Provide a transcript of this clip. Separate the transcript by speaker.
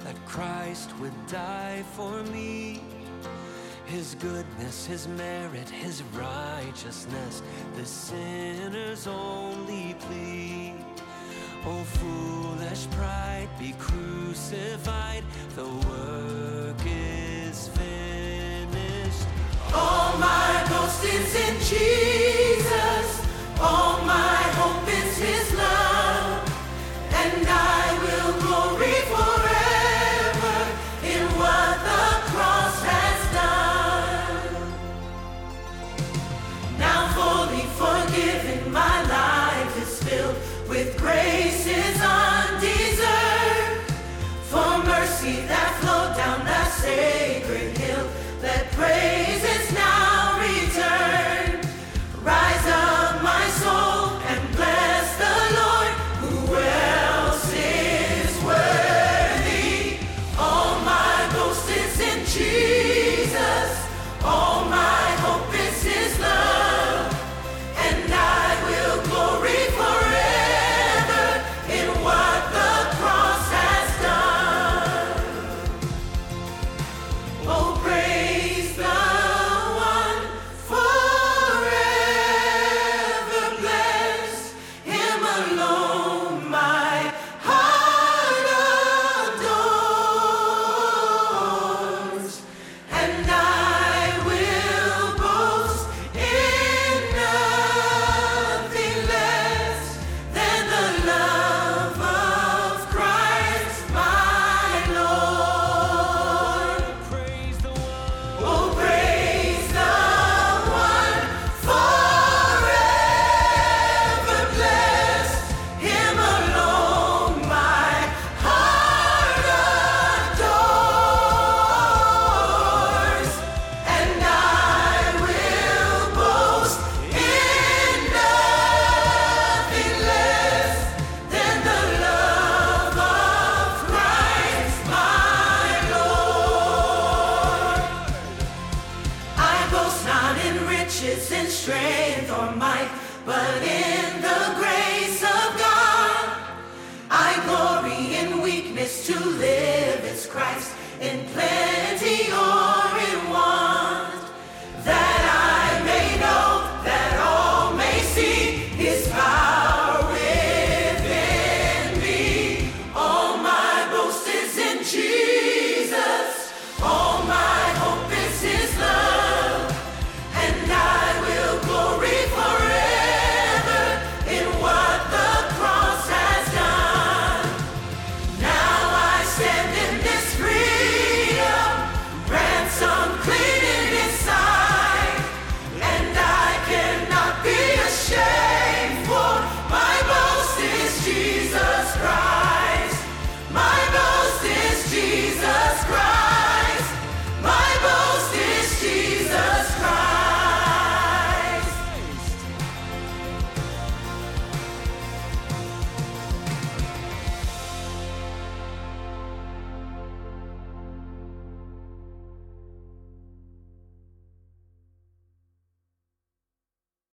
Speaker 1: that Christ would die for me. His goodness, His merit, His righteousness, the sinner's only plea. Oh, foolish pride, be crucified, the work is finished.
Speaker 2: All my boast is in Jesus, all my hope is His love, and I will glory forever in what the cross has done. Now fully forgiven, my life is filled with graces undeserved, for mercy that flowed down that sacred hill. Let praises now return. Rise up, my soul, and bless the Lord. Who else is worthy? All my boast is in Jesus. All my hope is His love, and I will glory forever in what the cross has done. Oh, praise the one forever blessed. Him alone my heart adores, and I will boast in nothing less than the love of Christ my Lord.
Speaker 1: Praise the one.
Speaker 2: Oh, praise the one forever blessed. Him alone my heart adores, and I will boast in nothing less than the love of Christ my Lord. I boast not in riches, in strength or might, but in the grace of God. I glory in weakness, to live is Christ, in plenty or